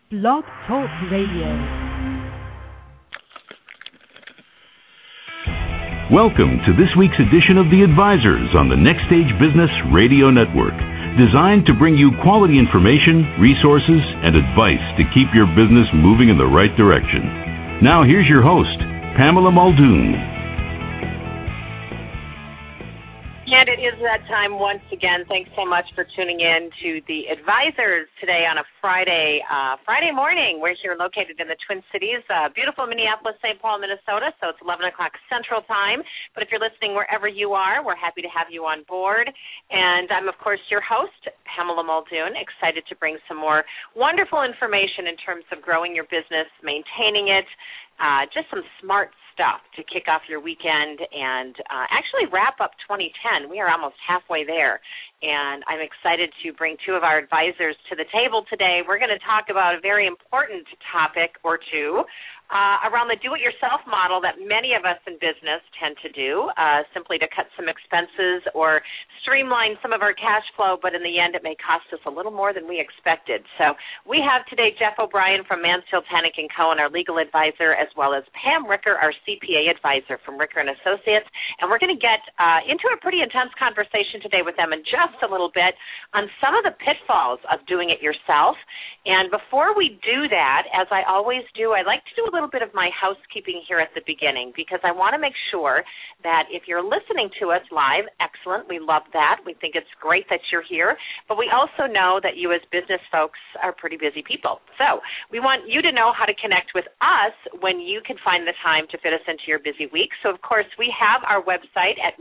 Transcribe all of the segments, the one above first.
Blog Talk Radio. Welcome to this week's edition of The Advisors on the Next Stage Business Radio Network, designed to bring you quality information, resources, and advice to keep your business moving in the right direction. Now here's your host, Pamela Muldoon. And it is that time once again. Thanks so much for tuning in to The Advisors today on a Friday morning. We're here located in the Twin Cities, beautiful Minneapolis, St. Paul, Minnesota, so it's 11 o'clock Central Time. But if you're listening wherever you are, we're happy to have you on board. And I'm, of course, your host, Pamela Muldoon, excited to bring some more wonderful information in terms of growing your business, maintaining it, just some smart stuff to kick off your weekend and actually wrap up 2010. We are almost halfway there, and I'm excited to bring two of our advisors to the table today. We're going to talk about a very important topic or two around the do-it-yourself model that many of us in business tend to do, simply to cut some expenses or streamline some of our cash flow, but in the end it may cost us a little more than we expected. So we have today Jeff O'Brien from Mansfield, Tannick & Cohen, our legal advisor, as well as Pam Ricker, our CPA advisor from Ricker & Associates, and we're going to get into a pretty intense conversation today with them in just a little bit on some of the pitfalls of doing it yourself. And before we do that, as I always do, I like to do a little bit of my housekeeping here at the beginning, because I want to make sure that if you're listening to us live, excellent, we love that. We think it's great that you're here, but we also know that you as business folks are pretty busy people. So we want you to know how to connect with us when you can find the time to fit us into your busy week. So, of course, we have our website at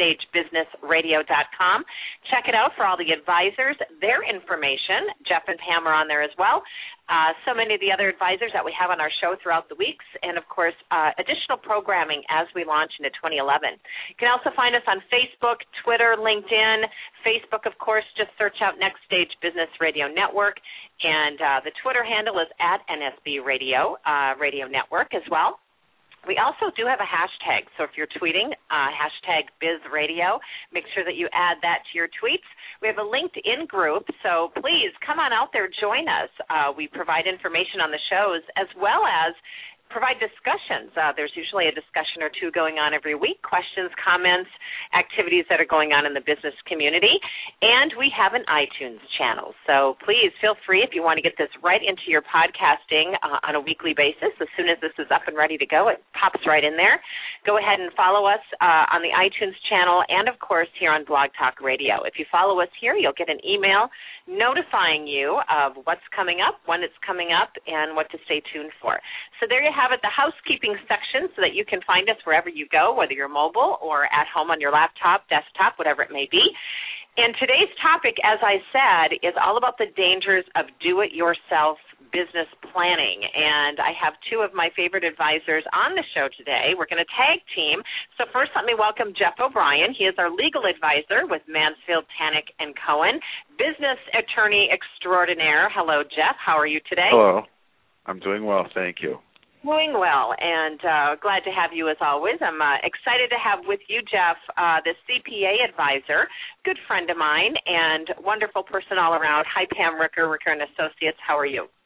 nextstagebusinessradio.com. Check it out for all the advisors, their information. Jeff and Pam are on there as well. So many of the other advisors that we have on our show throughout the weeks, and, of course, additional programming as we launch into 2011. You can also find us on Facebook, Twitter, LinkedIn. Facebook, of course, just search out Next Stage Business Radio Network, and the Twitter handle is at NSB Radio, Radio Network as well. We also do have a hashtag, so if you're tweeting, hashtag BizRadio, make sure that you add that to your tweets. We have a LinkedIn group, so please come on out there, join us. We provide information on the shows as well as provide discussions. There's usually a discussion or two going on every week, questions, comments, activities that are going on in the business community. And we have an iTunes channel. So please feel free, if you want to get this right into your podcasting on a weekly basis, as soon as this is up and ready to go, it pops right in there. Go ahead and follow us on the iTunes channel and, of course, here on Blog Talk Radio. If you follow us here, you'll get an email notifying you of what's coming up, when it's coming up, and what to stay tuned for. So there you have it, the housekeeping section, so that you can find us wherever you go, whether you're mobile or at home on your laptop, desktop, whatever it may be. And today's topic, as I said, is all about the dangers of do-it-yourself business planning. And I have two of my favorite advisors on the show today. We're going to tag team. So first, let me welcome Jeff O'Brien. He is our legal advisor with Mansfield, Tannick & Cohen, business attorney extraordinaire. Hello, Jeff. How are you today? Hello. I'm doing well, thank you. Doing well, and glad to have you as always. I'm excited to have with you, Jeff, the CPA advisor, good friend of mine, and wonderful person all around. Hi, Pam Ricker, Ricker & Associates. How are you?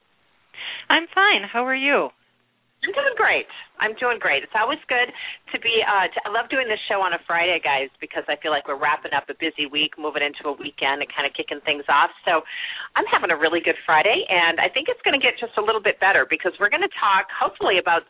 I'm fine. How are you? I'm doing great. It's always good to be, I love doing this show on a Friday, guys, because I feel like we're wrapping up a busy week, moving into a weekend and kind of kicking things off. So I'm having a really good Friday, and I think it's going to get just a little bit better, because we're going to talk hopefully about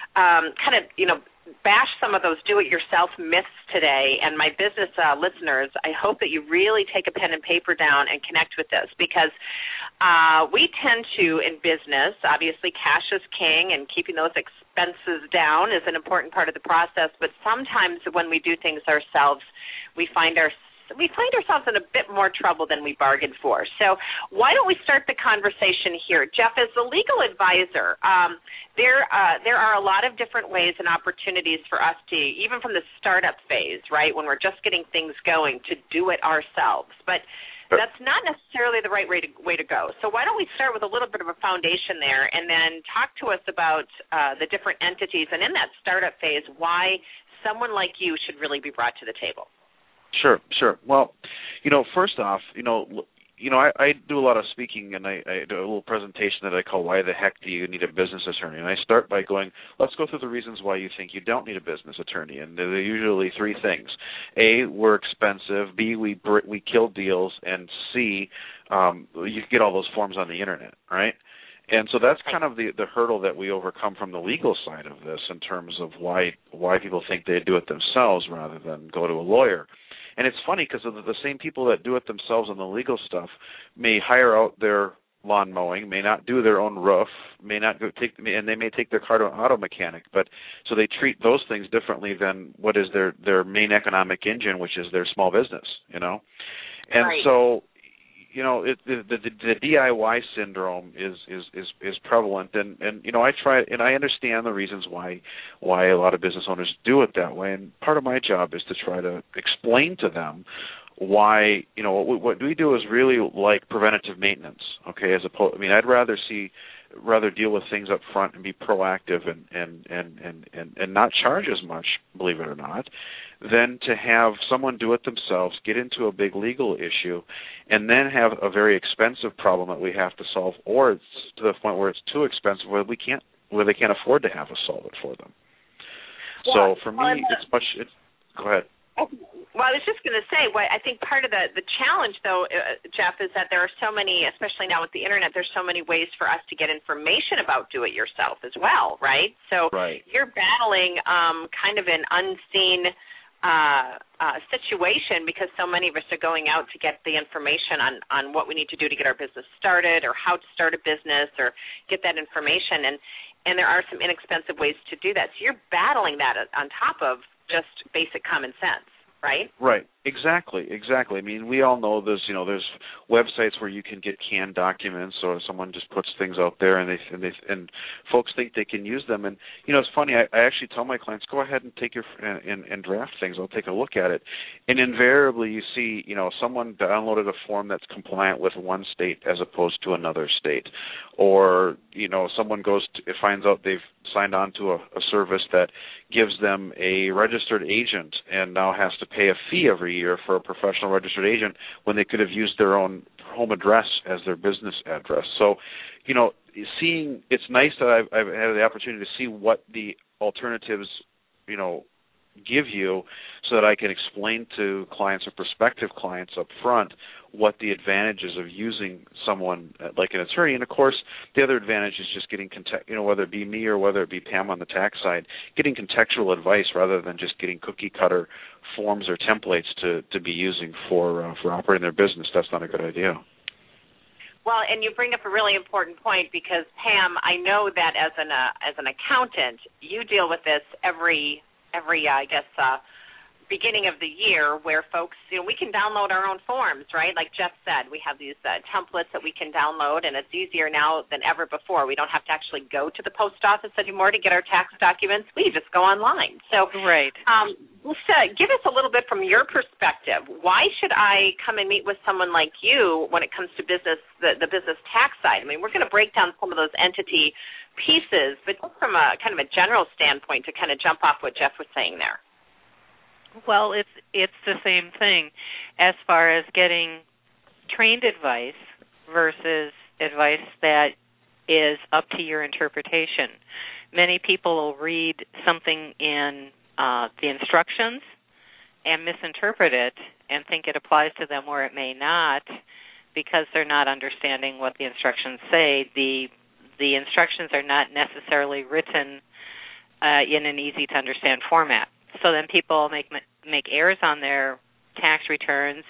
bash some of those do-it-yourself myths today. And my business listeners, I hope that you really take a pen and paper down and connect with this, because we tend to, in business, obviously cash is king, and keeping those expenses down is an important part of the process. But sometimes when we do things ourselves, we find ourselves in a bit more trouble than we bargained for. So why don't we start the conversation here? Jeff, as the legal advisor, there are a lot of different ways and opportunities for us to, even from the startup phase, right, when we're just getting things going, to do it ourselves. But that's not necessarily the right way to go. So why don't we start with a little bit of a foundation there, and then talk to us about the different entities, and in that startup phase, why someone like you should really be brought to the table. Sure. Well, first off, I do a lot of speaking, and I do a little presentation that I call "Why the Heck Do You Need a Business Attorney?" And I start by going, let's go through the reasons why you think you don't need a business attorney. And there are usually three things: A, we're expensive; B, we kill deals; and C, you get all those forms on the internet, right? And so that's kind of the hurdle that we overcome from the legal side of this in terms of why people think they do it themselves rather than go to a lawyer. And it's funny because the same people that do it themselves on the legal stuff may hire out their lawn mowing, may not do their own roof, may not and they may take their car to an auto mechanic. But so they treat those things differently than what is their main economic engine, which is their small business. And so. The DIY syndrome is prevalent, and I try, and I understand the reasons why a lot of business owners do it that way. And part of my job is to try to explain to them why what we do is really like preventative maintenance. Okay, as opposed, I'd rather deal with things up front and be proactive and not charge as much, believe it or not, than to have someone do it themselves, get into a big legal issue, and then have a very expensive problem that we have to solve, or it's to the point where it's too expensive where they can't afford to have us solve it for them. So for me, go ahead. Well, I was just going to say, I think part of the challenge, though, Jeff, is that there are so many, especially now with the Internet, there's so many ways for us to get information about do-it-yourself as well, right? So You're battling kind of an unseen situation because so many of us are going out to get the information on what we need to do to get our business started or how to start a business or get that information. And there are some inexpensive ways to do that. So you're battling that on top of just basic common sense, right? Right. Exactly. We all know there's websites where you can get canned documents, or someone just puts things out there, and folks think they can use them. And it's funny. I actually tell my clients, go ahead and take and draft things. I'll take a look at it. And invariably, you see, someone downloaded a form that's compliant with one state as opposed to another state, or someone finds out they've signed on to a service that gives them a registered agent and now has to pay a fee every year for a professional registered agent when they could have used their own home address as their business address. So, it's nice that I've had the opportunity to see what the alternatives, give you, so that I can explain to clients or prospective clients up front what the advantages of using someone like an attorney. And of course, the other advantage is just getting whether it be me or whether it be Pam on the tax side, getting contextual advice rather than just getting cookie cutter forms or templates to be using for operating their business. That's not a good idea. Well, and you bring up a really important point because, Pam, I know that as an accountant, you deal with this every beginning of the year where folks, we can download our own forms, right? Like Jeff said, we have these templates that we can download, and it's easier now than ever before. We don't have to actually go to the post office anymore to get our tax documents. We just go online. So, right. Lisa, give us a little bit from your perspective. Why should I come and meet with someone like you when it comes to business, the business tax side? We're going to break down some of those entity pieces, but from a kind of a general standpoint to kind of jump off what Jeff was saying there. Well, it's the same thing as far as getting trained advice versus advice that is up to your interpretation. Many people will read something in the instructions and misinterpret it and think it applies to them where it may not because they're not understanding what the instructions say. The instructions are not necessarily written in an easy-to-understand format. So then people make errors on their tax returns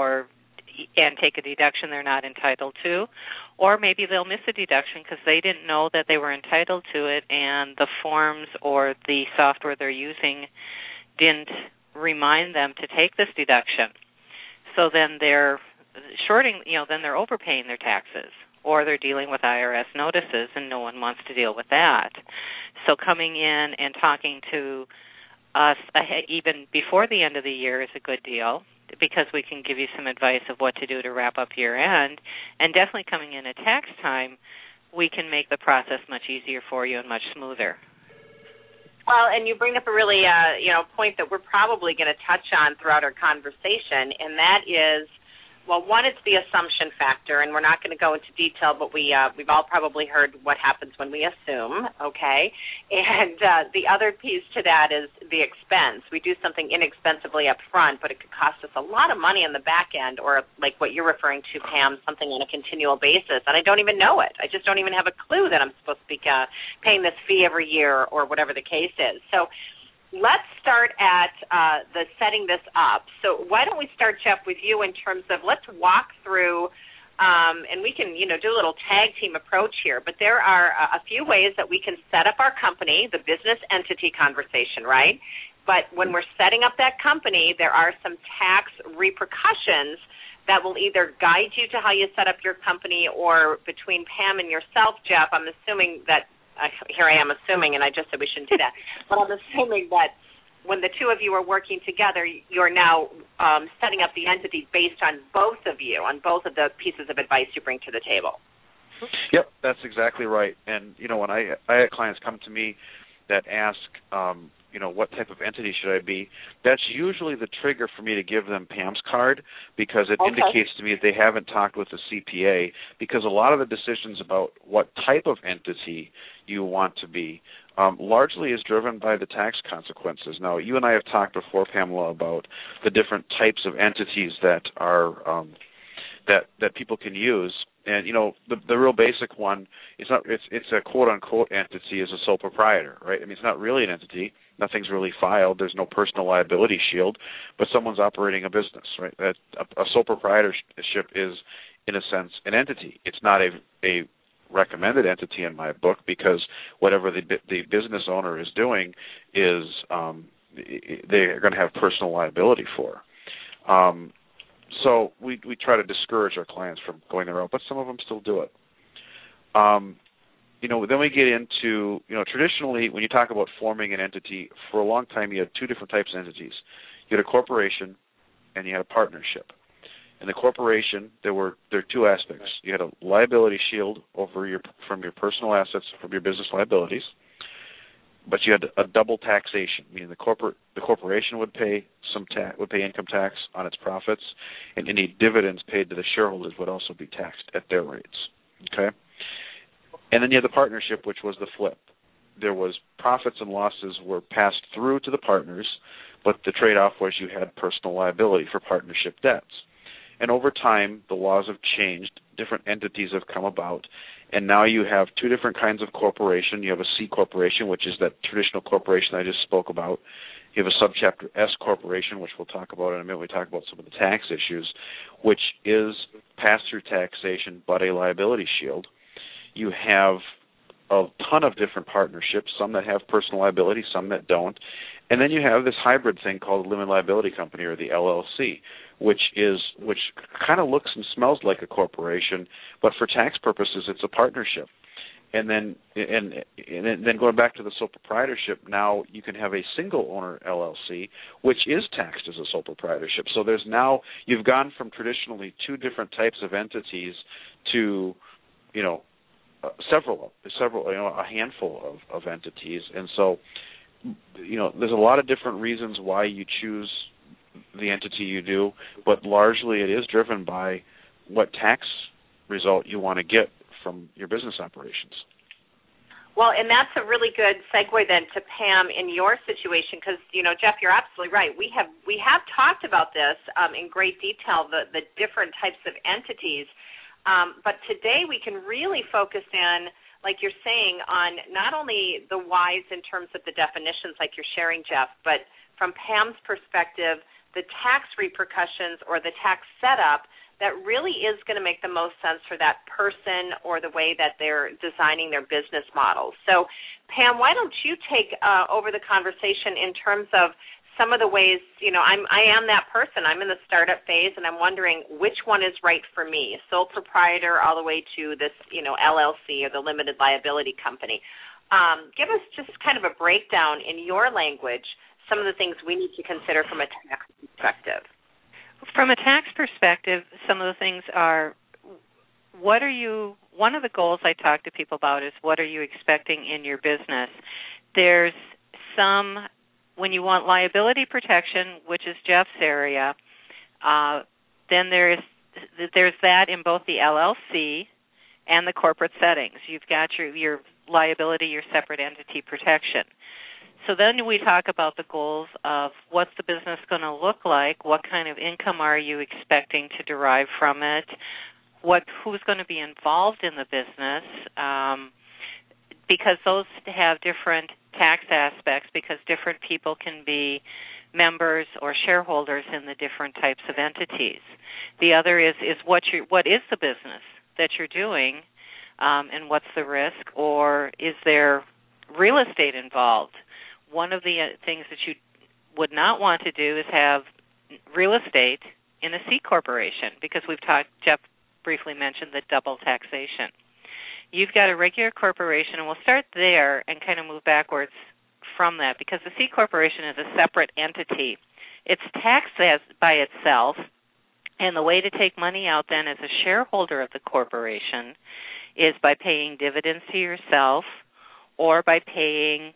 and take a deduction they're not entitled to, or maybe they'll miss a deduction because they didn't know that they were entitled to it and the forms or the software they're using didn't remind them to take this deduction. So then they're then they're overpaying their taxes, or they're dealing with IRS notices and no one wants to deal with that. So coming in and talking to us even before the end of the year is a good deal because we can give you some advice of what to do to wrap up year end. And definitely coming in at tax time, we can make the process much easier for you and much smoother. Well, and you bring up a really point that we're probably going to touch on throughout our conversation, and that is Well, one is the assumption factor, and we're not going to go into detail, but we've all probably heard what happens when we assume, okay? And the other piece to that is the expense. We do something inexpensively up front, but it could cost us a lot of money on the back end, or like what you're referring to, Pam, something on a continual basis, and I don't even know it. I just don't even have a clue that I'm supposed to be paying this fee every year or whatever the case is. So let's start at the setting this up. So why don't we start, Jeff, with you in terms of let's walk through, and we can, do a little tag team approach here, but there are a few ways that we can set up our company, the business entity conversation, right? But when we're setting up that company, there are some tax repercussions that will either guide you to how you set up your company, or between Pam and yourself, Jeff, I'm assuming that here I am assuming, and I just said we shouldn't do that, but I'm assuming that when the two of you are working together, you're now setting up the entity based on both of you, on both of the pieces of advice you bring to the table. Yep, that's exactly right. And, when I have clients come to me that ask, what type of entity should I be, that's usually the trigger for me to give them Pam's card, because it indicates to me that they haven't talked with a CPA, because a lot of the decisions about what type of entity you want to be largely is driven by the tax consequences. Now, you and I have talked before, Pamela, about the different types of entities that are that people can use. And the real basic one is it's a quote unquote entity is a sole proprietor, right? I mean, it's not really an entity. Nothing's really filed. There's no personal liability shield, but someone's operating a business, right? That a sole proprietorship is, in a sense, an entity. It's not a recommended entity in my book, because whatever the business owner is doing is they're going to have personal liability for. So we try to discourage our clients from going the route, but some of them still do it. Then we get into, traditionally when you talk about forming an entity, for a long time you had two different types of entities. You had a corporation and you had a partnership. In the corporation, there are two aspects. You had a liability shield from your personal assets, from your business liabilities, but you had a double taxation, meaning the corporation would pay income tax on its profits, and any dividends paid to the shareholders would also be taxed at their rates. Okay, and then you had the partnership, which was the flip. There was profits and losses were passed through to the partners, but the trade-off was you had personal liability for partnership debts. And over time, the laws have changed. Different entities have come about. And now you have two different kinds of corporation. You have a C corporation, which is that traditional corporation I just spoke about. You have a subchapter S corporation, which we'll talk about in a minute. We talk about some of the tax issues, which is pass-through taxation but a liability shield. You have a ton of different partnerships, some that have personal liability, some that don't. And then you have this hybrid thing called limited liability company, or the LLC, which kind of looks and smells like a corporation, but for tax purposes, it's a partnership. And then going back to the sole proprietorship, now you can have a single owner LLC, which is taxed as a sole proprietorship. So you've gone from traditionally two different types of entities to, a handful of entities. And so, there's a lot of different reasons why you choose the entity you do, but largely it is driven by what tax result you want to get from your business operations. Well, and that's a really good segue then to Pam in your situation, because Jeff, you're absolutely right. We have talked about this in great detail, the different types of entities, but today we can really focus in, like you're saying, on not only the whys in terms of the definitions, like you're sharing, Jeff, but from Pam's perspective, the tax repercussions or the tax setup that really is going to make the most sense for that person or the way that they're designing their business models. So, Pam, why don't you take over the conversation in terms of some of the ways, I am that person. I'm in the startup phase, and I'm wondering which one is right for me, sole proprietor all the way to this, LLC or the limited liability company. Give us just kind of a breakdown in your language, some of the things we need to consider from a tax perspective. From a tax perspective, some of the things are, one of the goals I talk to people about is what are you expecting in your business. There's when you want liability protection, which is Jeff's area, then there is there's that in both the LLC and the corporate settings. You've got your liability, your separate entity protection. So then we talk about the goals of what's the business going to look like, what kind of income are you expecting to derive from it, who's going to be involved in the business, because those have different tax aspects, because different people can be members or shareholders in the different types of entities. The other is what is the business that you're doing, and what's the risk, or is there real estate involved? One of the things that you would not want to do is have real estate in a C corporation, because Jeff briefly mentioned the double taxation. You've got a regular corporation, and we'll start there and kind of move backwards from that, because the C corporation is a separate entity. It's taxed by itself, and the way to take money out then as a shareholder of the corporation is by paying dividends to yourself or by paying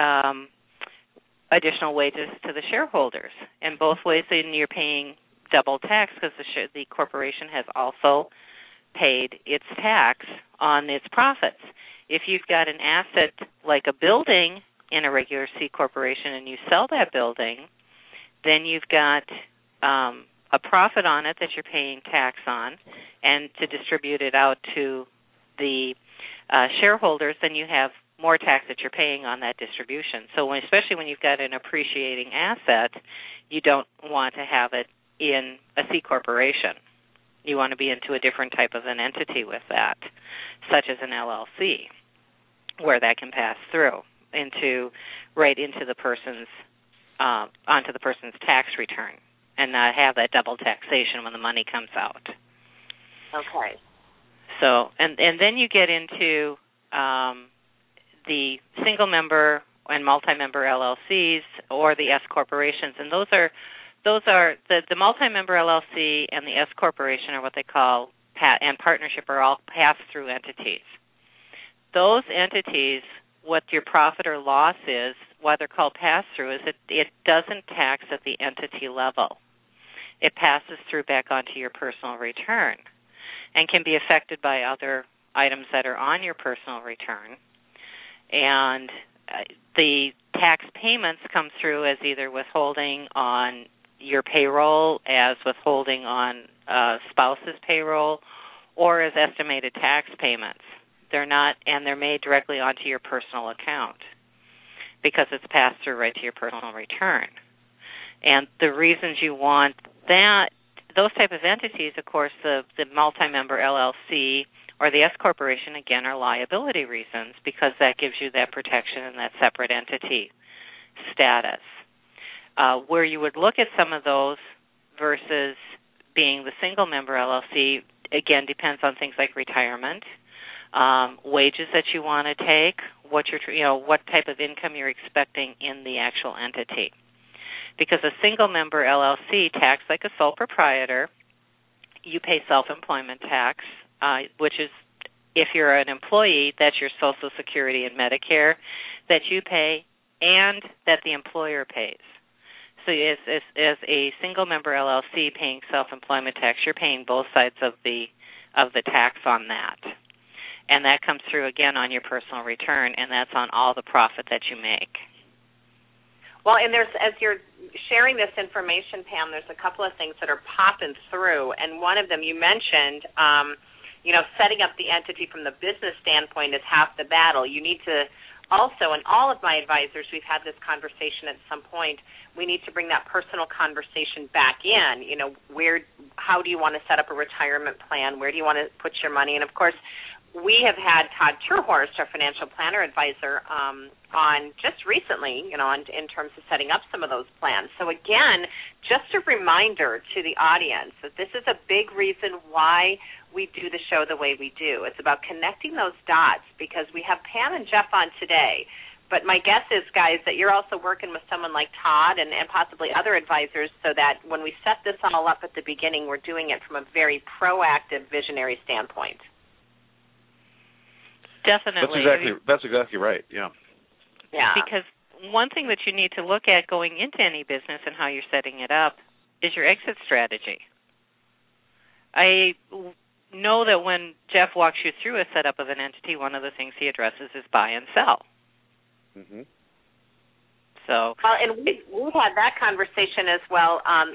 additional wages to the shareholders. And both ways, then you're paying double tax, because the corporation has also paid its tax on its profits. If you've got an asset like a building in a regular C corporation and you sell that building, then you've got a profit on it that you're paying tax on, and to distribute it out to the shareholders, then you have more tax that you're paying on that distribution. So especially when you've got an appreciating asset, you don't want to have it in a C corporation. You want to be into a different type of an entity with that, such as an LLC, where that can pass through right into the person's onto the person's tax return, and not have that double taxation when the money comes out. Okay. So and then you get into the single member and multi-member LLCs or the S corporations, and those are the multi-member LLC and the S corporation are what they call and partnership are all pass-through entities. Those entities, what your profit or loss is, why they're called pass-through, is it doesn't tax at the entity level. It passes through back onto your personal return and can be affected by other items that are on your personal return. And the tax payments come through as either withholding on your payroll, as withholding on spouse's payroll, or as estimated tax payments. They're not, and they're made directly onto your personal account because it's passed through right to your personal return. And the reasons you want those type of entities, of course, the multi-member LLC or the S corporation, again, are liability reasons, because that gives you that protection and that separate entity status. Where you would look at some of those versus being the single-member LLC, again, depends on things like retirement, wages that you want to take, what type of income you're expecting in the actual entity. Because a single-member LLC, taxed like a sole proprietor, you pay self-employment tax, which is, if you're an employee, that's your Social Security and Medicare that you pay and that the employer pays. So as a single-member LLC paying self-employment tax, you're paying both sides of the tax on that. And that comes through, again, on your personal return, and that's on all the profit that you make. Well, and as you're sharing this information, Pam, there's a couple of things that are popping through, and one of them you mentioned, setting up the entity from the business standpoint is half the battle. You need to also, and all of my advisors, we've had this conversation at some point, we need to bring that personal conversation back in. How do you want to set up a retirement plan? Where do you want to put your money? And, of course, we have had Todd Terhorst, our financial planner advisor, on just recently, in terms of setting up some of those plans. So, again, just a reminder to the audience that this is a big reason why we do the show the way we do. It's about connecting those dots, because we have Pam and Jeff on today. But my guess is, guys, that you're also working with someone like Todd and possibly other advisors, so that when we set this all up at the beginning, we're doing it from a very proactive, visionary standpoint. Definitely. That's exactly right, yeah. Yeah. Because one thing that you need to look at going into any business and how you're setting it up is your exit strategy. I know that when Jeff walks you through a setup of an entity, one of the things he addresses is buy and sell. Mm-hmm. So, well, and we've had that conversation as well. And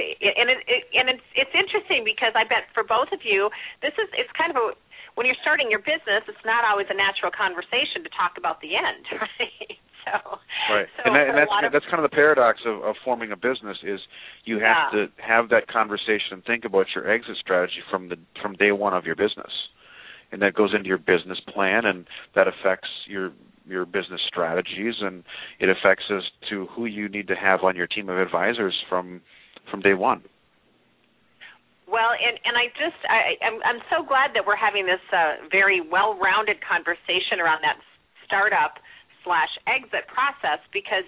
it's interesting because I bet for both of you, it's kind of when you're starting your business, it's not always a natural conversation to talk about the end, right? Right, so and that's kind of the paradox of forming a business is you have to have that conversation and think about your exit strategy from day one of your business, and that goes into your business plan, and that affects your business strategies, and it affects as to who you need to have on your team of advisors from day one. Well, and I'm so glad that we're having this very well-rounded conversation around that startup/exit process because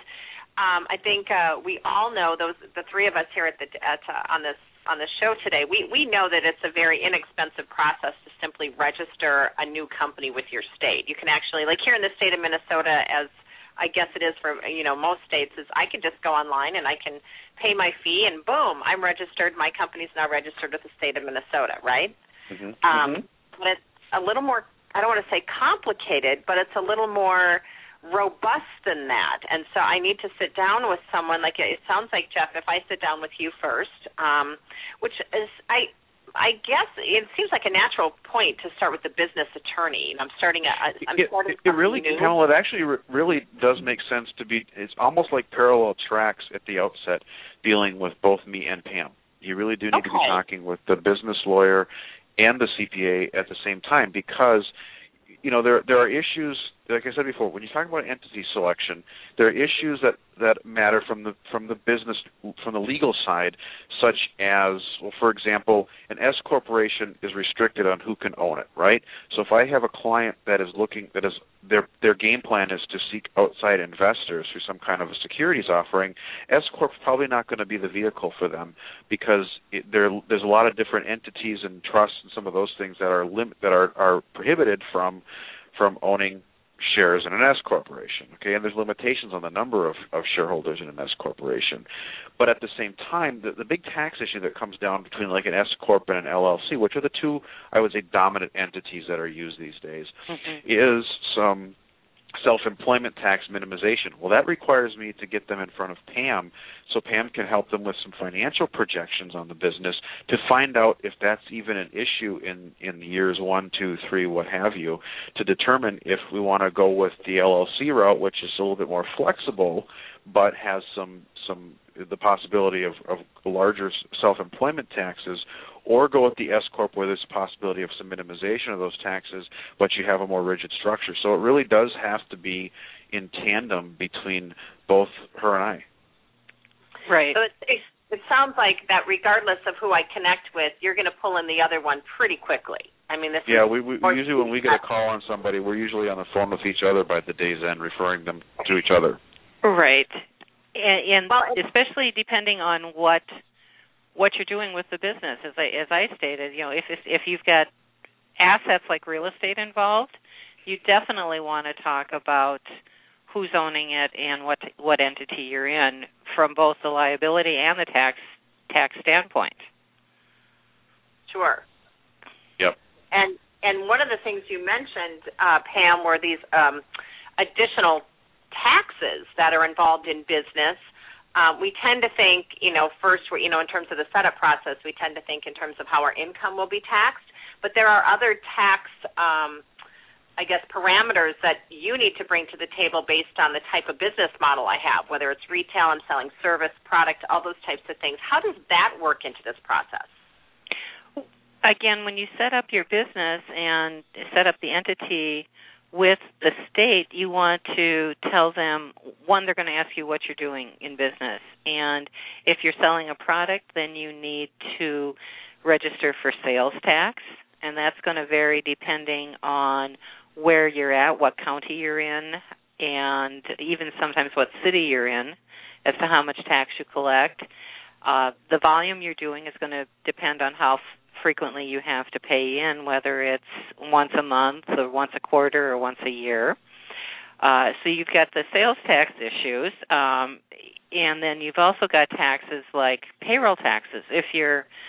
I think we all know the three of us here on this show today. We know that it's a very inexpensive process to simply register a new company with your state. You can actually, like here in the state of Minnesota, as I guess it is for most states, is I can just go online and I can pay my fee and boom, I'm registered. My company's now registered with the state of Minnesota, right? Mm-hmm. But it's a little more, I don't want to say complicated, but it's a little more robust than that. And so I need to sit down with someone, like it sounds like, Jeff, if I sit down with you first, which is, I guess it seems like a natural point to start with the business attorney. And I'm starting it really, Pamela, it actually really does make sense to be, it's almost like parallel tracks at the outset dealing with both me and Pam. You really do need to be talking with the business lawyer and the CPA at the same time because, there are issues, like I said before, when you talk about entity selection, there are issues that matter from the business, from the legal side, such as, well, for example, an S corporation is restricted on who can own it, right? So if I have a client that is their game plan is to seek outside investors through some kind of a securities offering, S corp is probably not going to be the vehicle for them because there's a lot of different entities and trusts and some of those things that are prohibited from owning shares in an S corporation, okay, and there's limitations on the number of shareholders in an S corporation. But at the same time, the big tax issue that comes down between like an S corp and an LLC, which are the two, I would say, dominant entities that are used these days, is some self-employment tax minimization. Well, that requires me to get them in front of Pam so Pam can help them with some financial projections on the business to find out if that's even an issue in years 1, 2, 3, what have you, to determine if we want to go with the LLC route, which is a little bit more flexible but has the possibility of larger self-employment taxes, or go with the S corp where there's a possibility of some minimization of those taxes, but you have a more rigid structure. So it really does have to be in tandem between both her and I. Right. So it sounds like that regardless of who I connect with, you're going to pull in the other one pretty quickly. I mean, we usually, when we get a call on somebody, we're usually on the phone with each other by the day's end, referring them to each other. Right. And especially depending on what you're doing with the business, as I stated, if you've got assets like real estate involved, you definitely want to talk about who's owning it and what entity you're in from both the liability and the tax standpoint. Sure. Yep. And one of the things you mentioned, Pam, were these additional taxes that are involved in business. We tend to think, first, in terms of the setup process, we tend to think in terms of how our income will be taxed. But there are other tax, parameters that you need to bring to the table based on the type of business model I have, whether it's retail, I'm selling service, product, all those types of things. How does that work into this process? Again, when you set up your business and set up the entity with the state, you want to tell them, one, they're going to ask you what you're doing in business. And if you're selling a product, then you need to register for sales tax, and that's going to vary depending on where you're at, what county you're in, and even sometimes what city you're in as to how much tax you collect. The volume you're doing is going to depend on how frequently you have to pay in, whether it's once a month or once a quarter or once a year. So you've got the sales tax issues, and then you've also got taxes like payroll taxes. If you're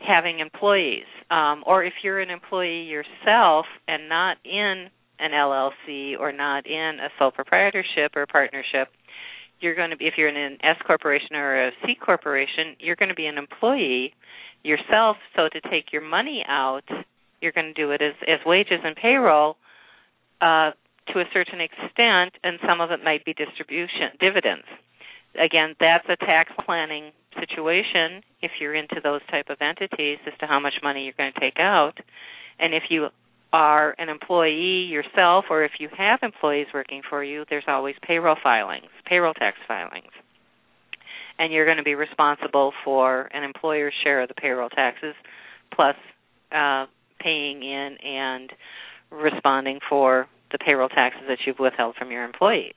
having employees. Or if you're an employee yourself and not in an LLC or not in a sole proprietorship or partnership, you're going to be, if you're in an S corporation or a C corporation, you're going to be an employee yourself. So to take your money out, you're going to do it as wages and payroll to a certain extent, and some of it might be dividends. Again, that's a tax planning situation if you're into those type of entities as to how much money you're going to take out. And if you are an employee yourself, or if you have employees working for you, there's always payroll tax filings. And you're going to be responsible for an employer's share of the payroll taxes, plus paying in and responding for the payroll taxes that you've withheld from your employees.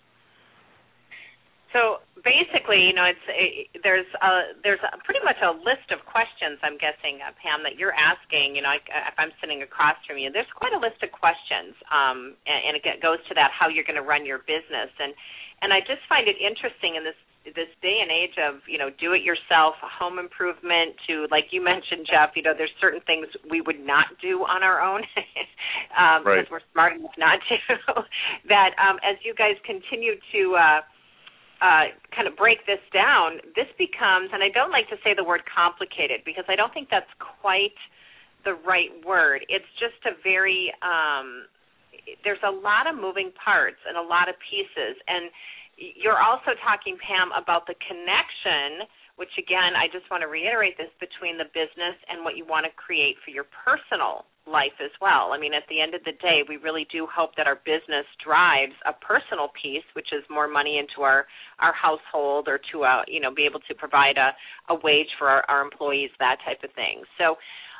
So basically, there's pretty much a list of questions, I'm guessing, Pam, that you're asking. If I'm sitting across from you, there's quite a list of questions, and it goes to that how you're going to run your business. And I just find it interesting in this day and age of do-it-yourself home improvement to, like you mentioned, Jeff. There's certain things we would not do on our own because we're smart enough not to. That as you guys continue to kind of break this down, this becomes, and I don't like to say the word complicated because I don't think that's quite the right word. It's just a very, there's a lot of moving parts and a lot of pieces. And you're also talking, Pam, about the connection, which again, I just want to reiterate this, between the business and what you want to create for your personal life as well. I mean, at the end of the day, we really do hope that our business drives a personal piece, which is more money into our household, or to be able to provide a wage for our employees, that type of thing. So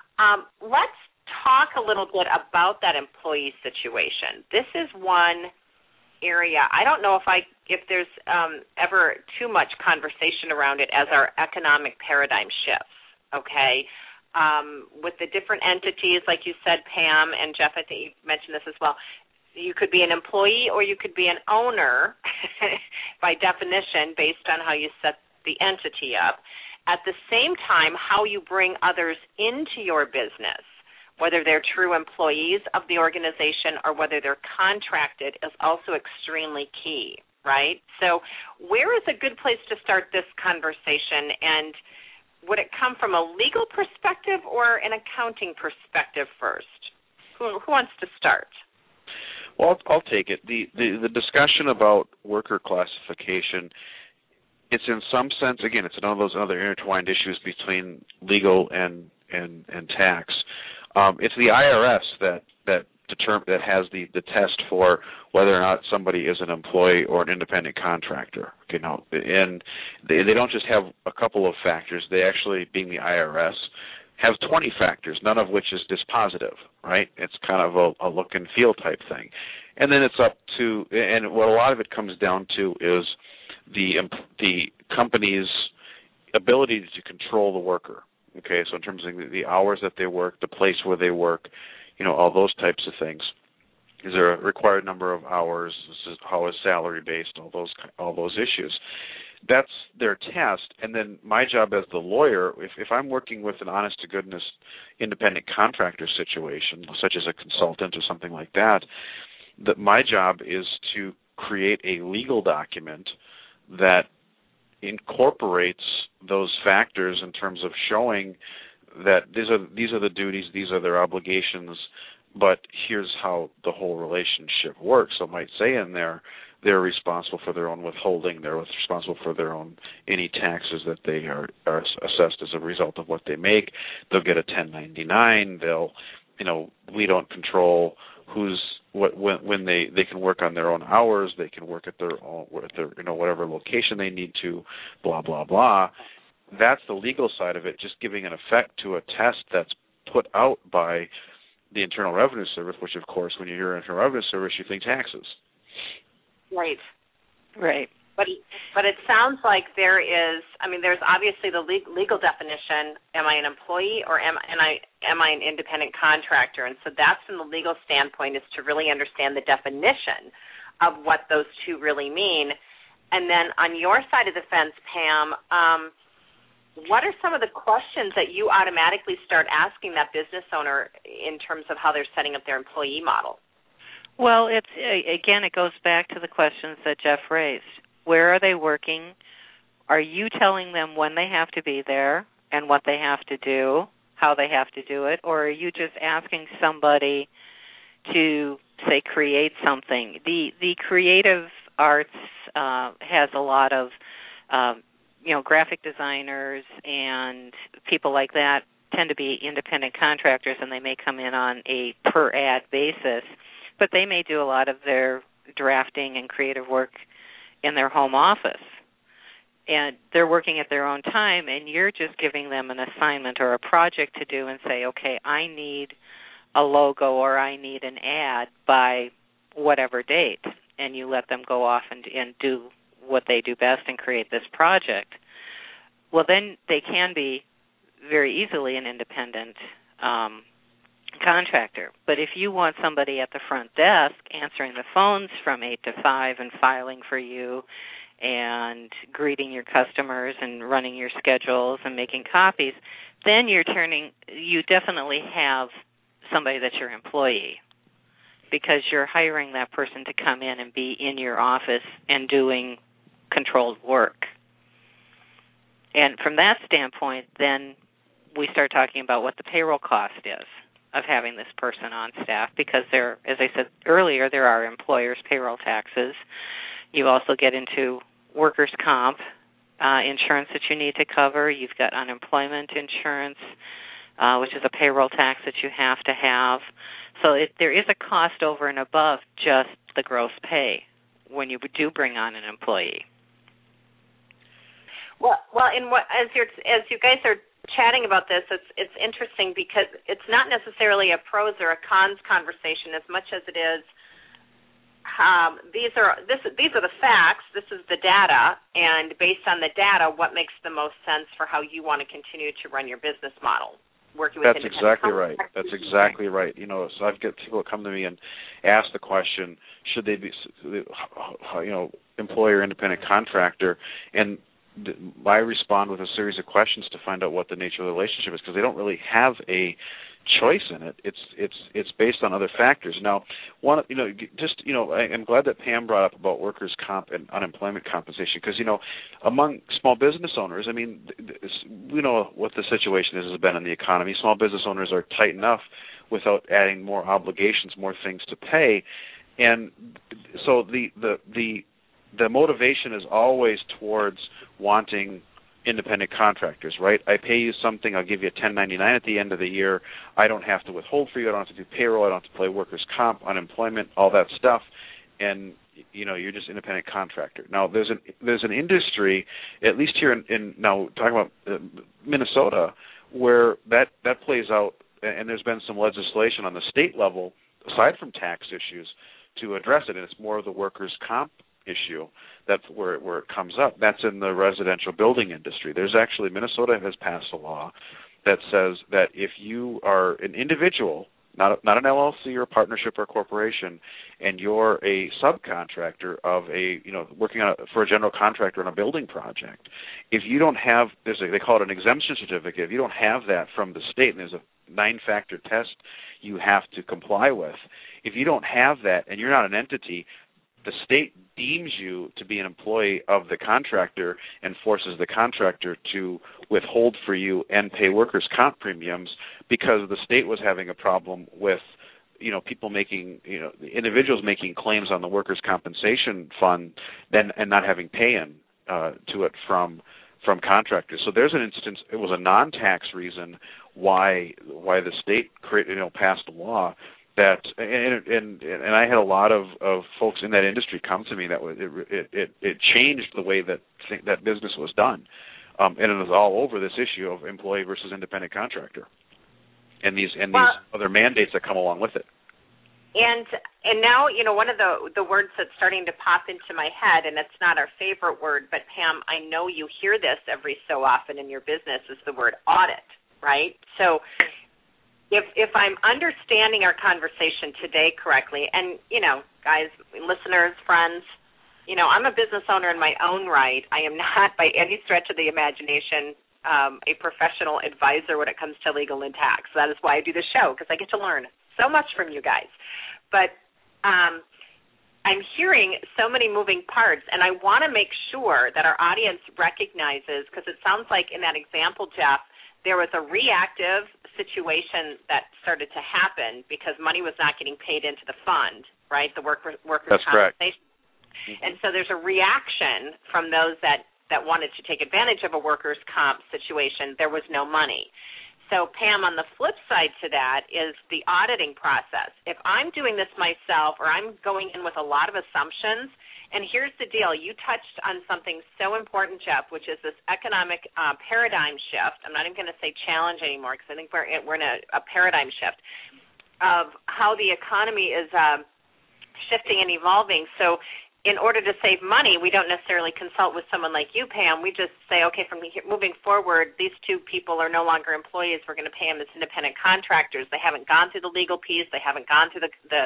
let's talk a little bit about that employee situation. This is one area. I don't know if there's ever too much conversation around it as our economic paradigm shifts, okay? With the different entities, like you said, Pam and Jeff, I think you mentioned this as well. You could be an employee or you could be an owner by definition based on how you set the entity up. At the same time, how you bring others into your business, whether they're true employees of the organization or whether they're contracted, is also extremely key, right? So where is a good place to start this conversation, and would it come from a legal perspective or an accounting perspective first? Who wants to start? Well, I'll take it. The discussion about worker classification, it's in some sense, again, it's one of those other intertwined issues between legal and tax. It's the IRS that has the test for whether or not somebody is an employee or an independent contractor. And they don't just have a couple of factors. They actually, being the IRS, have 20 factors, none of which is dispositive, right? It's kind of a look and feel type thing. And then it's up to, and what a lot of it comes down to is the company's ability to control the worker. Okay, so in terms of the hours that they work, the place where they work, all those types of things. Is there a required number of hours? How is salary based? All those issues. That's their test. And then my job as the lawyer, if I'm working with an honest to goodness independent contractor situation, such as a consultant or something like that, that my job is to create a legal document that incorporates those factors in terms of showing that these are the duties, these are their obligations, but here's how the whole relationship works. So it might say in there they're responsible for their own withholding, they're responsible for their own any taxes that they are assessed as a result of what they make. They'll get a 1099. We don't control when they can work on their own hours, they can work at their whatever location they need to, blah blah blah. That's the legal side of it, just giving an effect to a test that's put out by the Internal Revenue Service, which of course when you hear Internal Revenue Service you think taxes. Right. But it sounds like there's obviously the legal definition, am I an employee or am I an independent contractor? And so that's from the legal standpoint, is to really understand the definition of what those two really mean. And then on your side of the fence, Pam, what are some of the questions that you automatically start asking that business owner in terms of how they're setting up their employee model? Well, it goes back to the questions that Jeff raised. Where are they working? Are you telling them when they have to be there and what they have to do, how they have to do it, or are you just asking somebody to, say, create something? The creative arts has a lot of, graphic designers and people like that tend to be independent contractors, and they may come in on a per-ad basis, but they may do a lot of their drafting and creative work in their home office. And they're working at their own time, and you're just giving them an assignment or a project to do and say, okay, I need a logo or I need an ad by whatever date, and you let them go off and do what they do best and create this project. Well, then they can be very easily an independent contractor. But if you want somebody at the front desk answering the phones from 8 to 5 and filing for you and greeting your customers and running your schedules and making copies, then you definitely have somebody that's your employee, because you're hiring that person to come in and be in your office and doing controlled work. And from that standpoint, then we start talking about what the payroll cost is of having this person on staff, because there, as I said earlier, there are employers' payroll taxes. You also get into workers' comp insurance that you need to cover. You've got unemployment insurance, which is a payroll tax that you have to have. So there is a cost over and above just the gross pay when you do bring on an employee. Well, as you guys are chatting about this, it's interesting because it's not necessarily a pros or a cons conversation as much as it is. These are the facts. This is the data, and based on the data, what makes the most sense for how you want to continue to run your business model. Working with That's exactly right. That's exactly right. So I've got people come to me and ask the question, should they be, employer, independent contractor, and I respond with a series of questions to find out what the nature of the relationship is, because they don't really have a choice in it. It's based on other factors. Now, I'm glad that Pam brought up about workers' comp and unemployment compensation, because among small business owners, we know what the situation has been in the economy. Small business owners are tight enough without adding more obligations, more things to pay, and so the motivation is always towards wanting independent contractors, right? I pay you something, I'll give you a 1099 at the end of the year. I don't have to withhold for you. I don't have to do payroll. I don't have to pay workers' comp, unemployment, all that stuff. And you're just independent contractor. Now, there's an industry, at least here in now talking about Minnesota, where that plays out, and there's been some legislation on the state level, aside from tax issues, to address it, and it's more of the workers' comp issue. That's where it comes up. That's in the residential building industry. There's actually, Minnesota has passed a law that says that if you are an individual, not an LLC or a partnership or a corporation, and you're a subcontractor of working for a general contractor on a building project, if you don't have, they call it an exemption certificate, if you don't have that from the state, and there's a 9-factor test you have to comply with, if you don't have that and you're not an entity, the state deems you to be an employee of the contractor and forces the contractor to withhold for you and pay workers' comp premiums, because the state was having a problem with people making, individuals making claims on the workers' compensation fund and not having pay-in to it from contractors. So there's an instance, it was a non-tax reason why the state passed a law that, and I had a lot of folks in that industry come to me that it changed the way that business was done, and it was all over this issue of employee versus independent contractor, and these other mandates that come along with it. And now one of the words that's starting to pop into my head, and it's not our favorite word, but Pam, I know you hear this every so often in your business, is the word audit, right? So If I'm understanding our conversation today correctly, and, guys, listeners, friends, I'm a business owner in my own right. I am not by any stretch of the imagination a professional advisor when it comes to legal and tax. That is why I do the show, because I get to learn so much from you guys. But I'm hearing so many moving parts, and I want to make sure that our audience recognizes, because it sounds like in that example, Jeff, there was a reactive situation that started to happen because money was not getting paid into the fund, right, the workers' That's compensation. Correct. And so there's a reaction from those that wanted to take advantage of a workers' comp situation. There was no money. So, Pam, on the flip side to that is the auditing process. If I'm doing this myself or I'm going in with a lot of assumptions, and here's the deal. You touched on something so important, Jeff, which is this economic paradigm shift. I'm not even going to say challenge anymore because I think we're in a paradigm shift of how the economy is shifting and evolving. So in order to save money, we don't necessarily consult with someone like you, Pam. We just say, okay, from moving forward, these two people are no longer employees. We're going to pay them as independent contractors. They haven't gone through the legal piece. They haven't gone through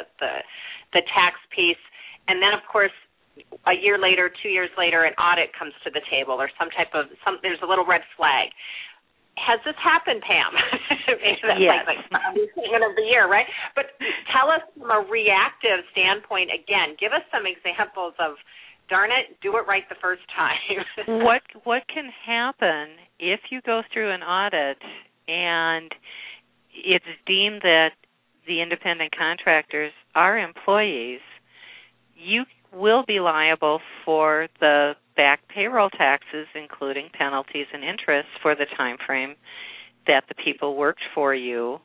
the tax piece. And then, of course, a year later, 2 years later, an audit comes to the table or there's a little red flag. Has this happened, Pam? Yes. Like statement of the year, right? But tell us from a reactive standpoint, again, give us some examples of, darn it, do it right the first time. What can happen if you go through an audit and it's deemed that the independent contractors are employees, you will be liable for the back payroll taxes, including penalties and interest for the time frame that the people worked for you.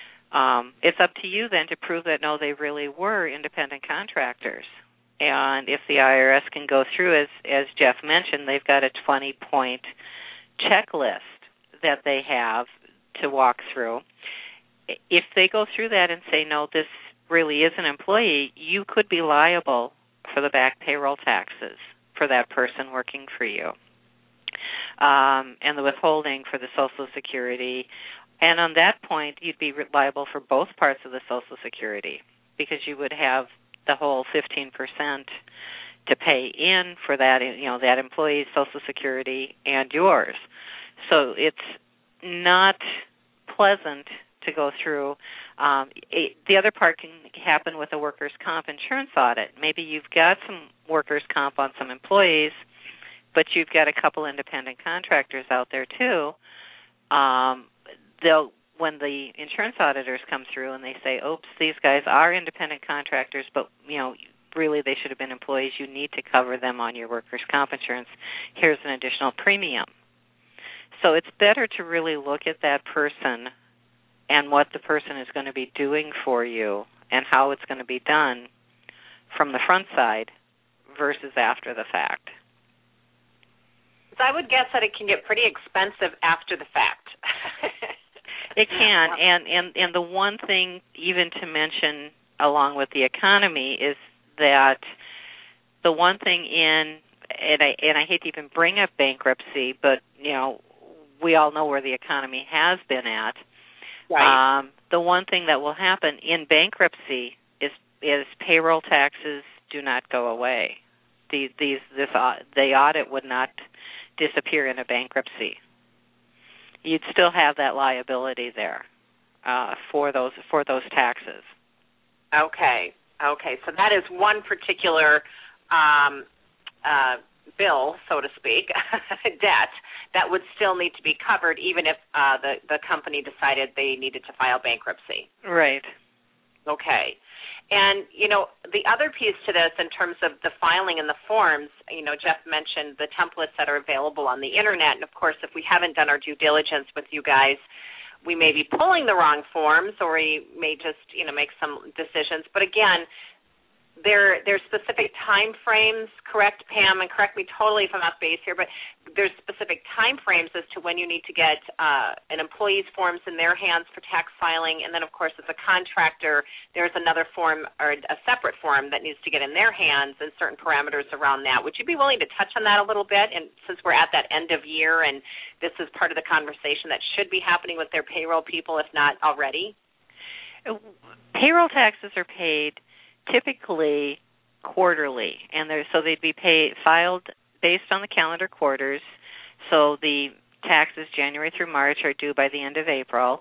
It's up to you then to prove that, no, they really were independent contractors. And if the IRS can go through, as Jeff mentioned, they've got a 20-point checklist that they have to walk through. If they go through that and say, no, this really is an employee, you could be liable for the back payroll taxes for that person working for you, and the withholding for the Social Security. And on that point, you'd be liable for both parts of the Social Security because you would have the whole 15% to pay in for that, that employee's Social Security and yours. So it's not pleasant to go through. The other part can happen with a workers' comp insurance audit. Maybe you've got some workers' comp on some employees, but you've got a couple independent contractors out there too. When the insurance auditors come through and they say, oops, these guys are independent contractors, but really they should have been employees, you need to cover them on your workers' comp insurance. Here's an additional premium. So it's better to really look at that person and what the person is going to be doing for you and how it's going to be done from the front side versus after the fact. So I would guess that it can get pretty expensive after the fact. It can, and the one thing even to mention along with the economy is that the one thing and I hate to even bring up bankruptcy, but we all know where the economy has been at. Right. The one thing that will happen in bankruptcy is payroll taxes do not go away. The audit would not disappear in a bankruptcy. You'd still have that liability there for those taxes. Okay. So that is one particular bill, so to speak, debt that would still need to be covered even if the company decided they needed to file bankruptcy. Right. Okay. And, the other piece to this in terms of the filing and the forms, Jeff mentioned the templates that are available on the Internet. And, of course, if we haven't done our due diligence with you guys, we may be pulling the wrong forms or we may just, make some decisions. But, again, there's specific time frames, correct, Pam? And correct me totally if I'm off base here, but there's specific time frames as to when you need to get an employee's forms in their hands for tax filing. And then, of course, as a contractor, there's another form or a separate form that needs to get in their hands and certain parameters around that. Would you be willing to touch on that a little bit? And since we're at that end of year and this is part of the conversation that should be happening with their payroll people, if not already? Payroll taxes are paid typically quarterly, and so they'd be filed based on the calendar quarters. So the taxes January through March are due by the end of April.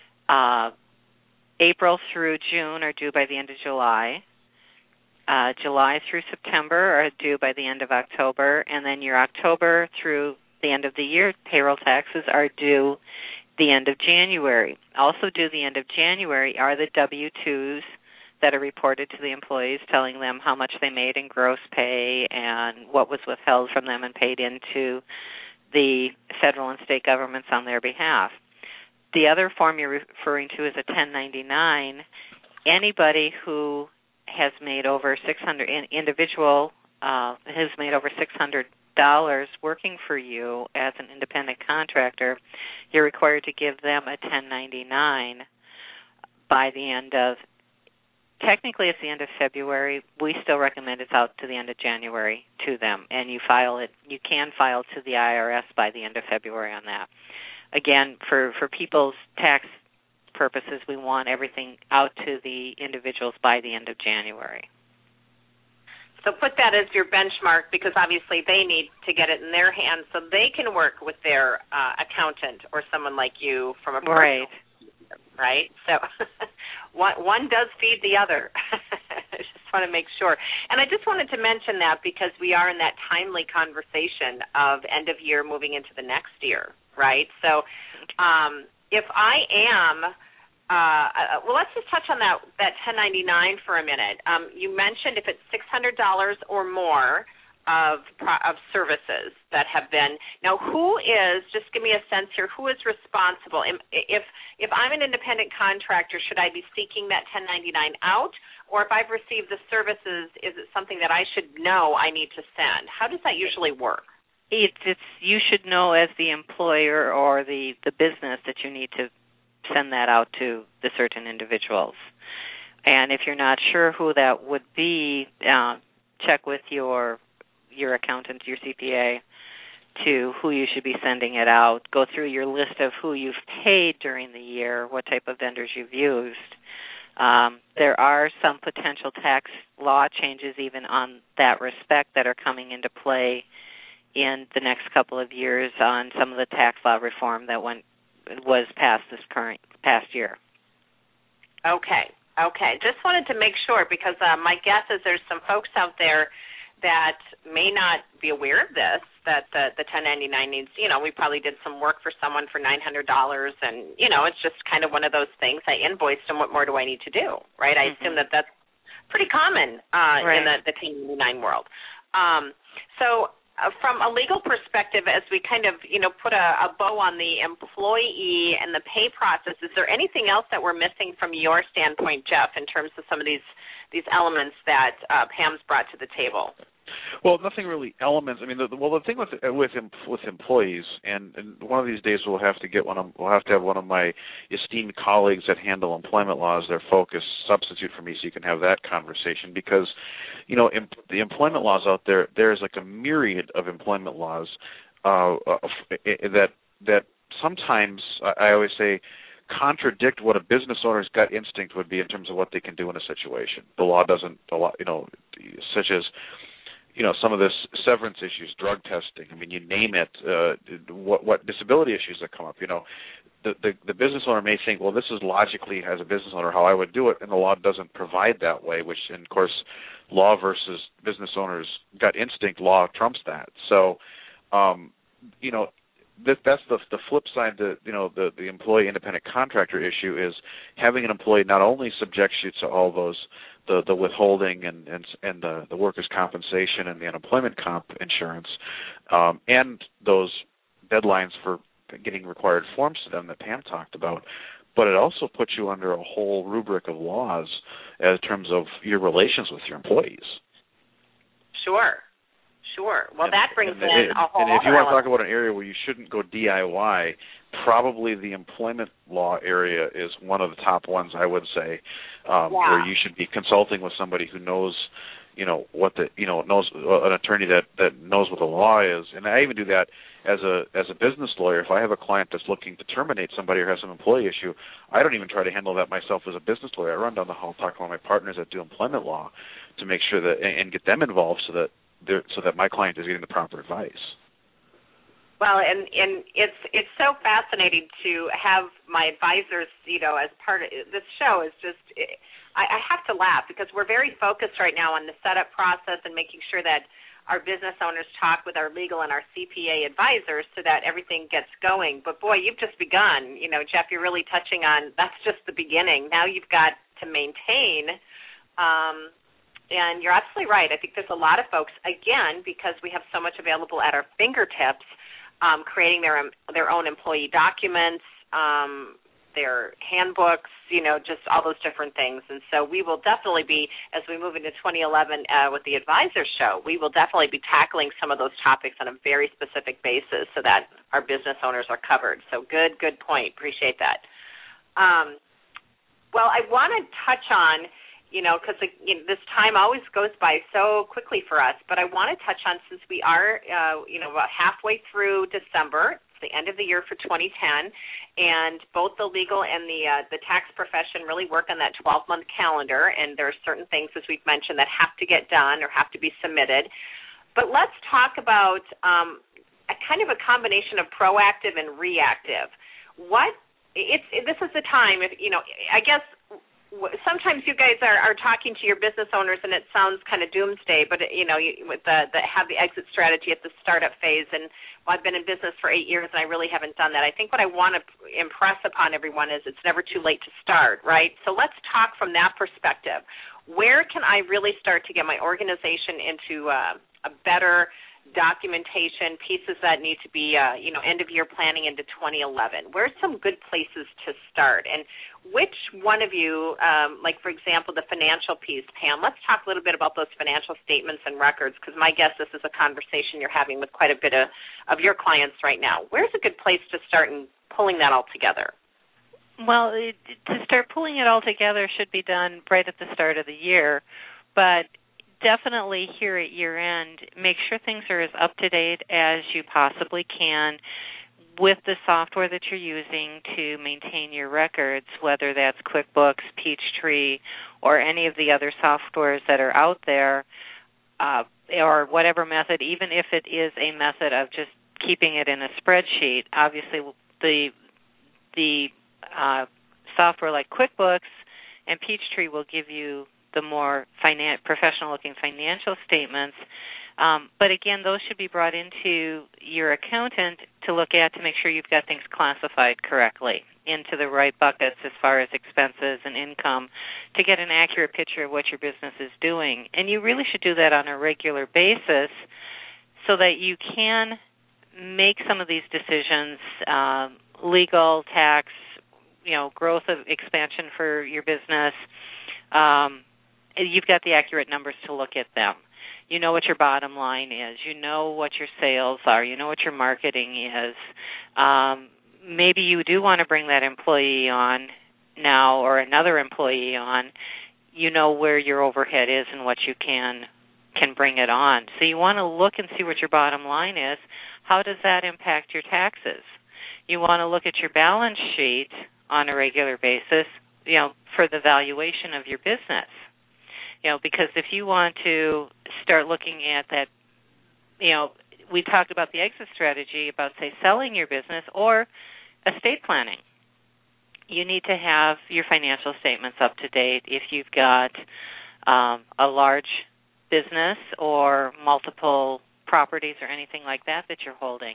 April through June are due by the end of July. July through September are due by the end of October, and then your October through the end of the year payroll taxes are due the end of January. Also due the end of January are the W-2s that are reported to the employees, telling them how much they made in gross pay and what was withheld from them and paid into the federal and state governments on their behalf. The other form you're referring to is a 1099. Anybody who has made over has made over $600 working for you as an independent contractor, you're required to give them a 1099 by the end of, technically it's the end of February. We still recommend it's out to the end of January to them, and you can file to the IRS by the end of February on that. Again, for people's tax purposes, we want everything out to the individuals by the end of January. So put that as your benchmark, because obviously they need to get it in their hands so they can work with their accountant or someone like you from a personal, right? So one does feed the other. I just want to make sure. And I just wanted to mention that because we are in that timely conversation of end of year moving into the next year, right? So if I am well, let's just touch on that 1099 for a minute. You mentioned if it's $600 or more of services that have been. Now, who is? Just give me a sense here. Who is responsible? If I'm an independent contractor, should I be seeking that 1099 out, or if I've received the services, is it something that I should know I need to send? How does that usually work? You should know as the employer or the business that you need to send that out to the certain individuals. And if you're not sure who that would be, check with your accountant, your CPA, to who you should be sending it out. Go through your list of who you've paid during the year, what type of vendors you've used. There are some potential tax law changes even on that respect that are coming into play in the next couple of years on some of the tax law reform that was passed this past year. Okay. Just wanted to make sure, because my guess is there's some folks out there that may not be aware of this, that the 1099 needs, we probably did some work for someone for $900, and, it's just kind of one of those things. I invoiced them, what more do I need to do, right? I assume that's pretty common in the 1099 world. So from a legal perspective, as we kind of, put a bow on the employee and the pay process, is there anything else that we're missing from your standpoint, Jeff, in terms of some of these elements that Pam's brought to the table? Well, nothing really elements. I mean, the thing with employees, and one of these days we'll have to have one of my esteemed colleagues that handle employment law as their focus substitute for me, so you can have that conversation, because the employment laws out there, there's like a myriad of employment laws that sometimes I always say contradict what a business owner's gut instinct would be in terms of what they can do in a situation. The law doesn't, such as some of this severance issues, drug testing. I mean, you name it. What disability issues that come up. The business owner may think, well, this is logically, as a business owner, how I would do it, and the law doesn't provide that way. Which, and of course, law versus business owner's gut instinct, law trumps that. So, that's the flip side. The employee independent contractor issue is having an employee not only subjects you to all those the withholding and the workers' compensation and the unemployment comp insurance, and those deadlines for getting required forms to them that Pam talked about, but it also puts you under a whole rubric of laws in terms of your relations with your employees. Sure. Well, that brings in a whole. And if you want to talk about an area where you shouldn't go DIY, probably the employment law area is one of the top ones, I would say, where you should be consulting with somebody who knows, knows an attorney that knows what the law is. And I even do that as a business lawyer. If I have a client that's looking to terminate somebody or has some employee issue, I don't even try to handle that myself as a business lawyer. I run down the hall, talk to one of my partners that do employment law to make sure that and get them involved so that my client is getting the proper advice. Well, and it's so fascinating to have my advisors, as part of this show. Is just I have to laugh because we're very focused right now on the setup process and making sure that our business owners talk with our legal and our CPA advisors so that everything gets going. But boy, you've just begun. Jeff, you're really touching on that's just the beginning. Now you've got to maintain. And you're absolutely right. I think there's a lot of folks, again, because we have so much available at our fingertips. Creating their own employee documents, their handbooks, just all those different things. And so we will definitely be, as we move into 2011 with the Advisor Show, we will definitely be tackling some of those topics on a very specific basis so that our business owners are covered. So good point. Appreciate that. Well, I want to touch on because this time always goes by so quickly for us. But I want to touch on, since we are, about halfway through December, it's the end of the year for 2010, and both the legal and the tax profession really work on that 12-month calendar, and there are certain things, as we've mentioned, that have to get done or have to be submitted. But let's talk about a kind of a combination of proactive and reactive. This is the time, I guess. Sometimes you guys are talking to your business owners, and it sounds kind of doomsday, but with have the exit strategy at the startup phase. And I've been in business for 8 years, and I really haven't done that. I think what I want to impress upon everyone is it's never too late to start, right? So let's talk from that perspective. Where can I really start to get my organization into a better documentation, pieces that need to be, end-of-year planning into 2011? Where's some good places to start? And which one of you, like, for example, the financial piece, Pam, let's talk a little bit about those financial statements and records, because my guess this is a conversation you're having with quite a bit of your clients right now. Where's a good place to start in pulling that all together? Well, to start pulling it all together should be done right at the start of the year, but definitely here at year end, make sure things are as up to date as you possibly can with the software that you're using to maintain your records, whether that's QuickBooks, Peachtree, or any of the other softwares that are out there, or whatever method, even if it is a method of just keeping it in a spreadsheet. Obviously, the software like QuickBooks and Peachtree will give you the more professional-looking financial statements. But again, those should be brought into your accountant to look at to make sure you've got things classified correctly into the right buckets as far as expenses and income to get an accurate picture of what your business is doing. And you really should do that on a regular basis so that you can make some of these decisions, legal, tax, growth of expansion for your business. You've got the accurate numbers to look at them. You know what your bottom line is. You know what your sales are. You know what your marketing is. Maybe you do want to bring that employee on now or another employee on. You know where your overhead is and what you can bring it on. So you want to look and see what your bottom line is. How does that impact your taxes? You want to look at your balance sheet on a regular basis, for the valuation of your business. Because if you want to start looking at that, we talked about the exit strategy about, say, selling your business or estate planning. You need to have your financial statements up to date if you've got a large business or multiple properties or anything like that you're holding.